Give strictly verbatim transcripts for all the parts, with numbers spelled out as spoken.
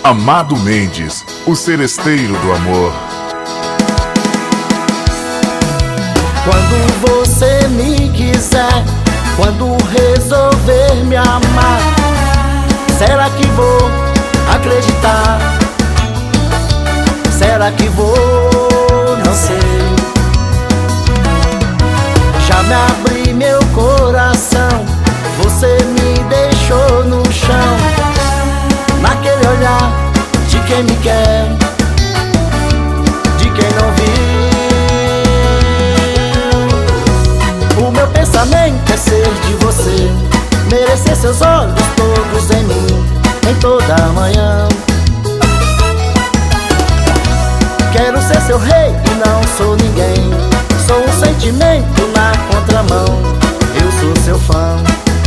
Amado Mendes, o seresteiro do amor. Quando você me quiser, quando resolver me amar, será que vou acreditar? Será que vou? Não sei. Já me abri meu coração, você me deixou no chão, naquele olhar de quem me quer, de quem não viu. O meu pensamento é ser de você, merecer seus olhos todos em mim, em toda manhã. Quero ser seu rei e não sou ninguém, sou um sentimento na contramão. Eu sou seu fã,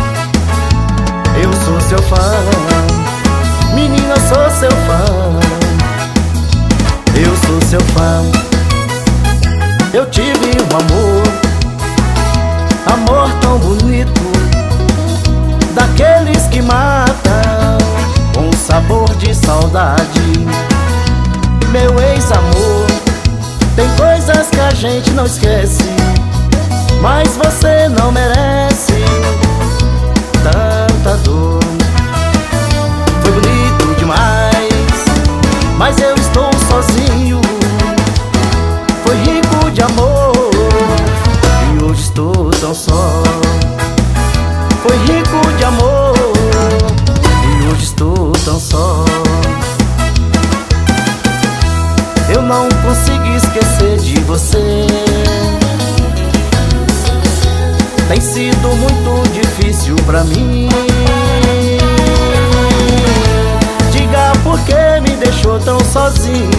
eu sou seu fã, menina, eu sou seu fã, eu sou seu fã. Eu tive um amor, amor tão bonito, daqueles que matam com sabor de saudade. Meu ex-amor, tem coisas que a gente não esquece, mas você não merece tanta dor. Foi bonito demais, mas eu estou sozinho. Foi rico de amor e hoje estou tão só. Foi rico de amor e hoje estou tão só. Eu não consegui esquecer de você, tem sido muito difícil pra mim. Diga por que me deixou tão sozinho,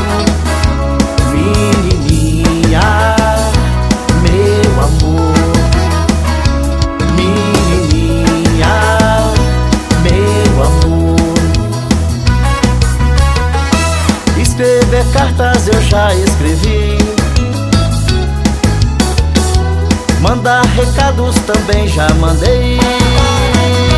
menininha, meu amor, menininha, meu amor. Escrever cartas eu já escrevi, mandar recados também já mandei.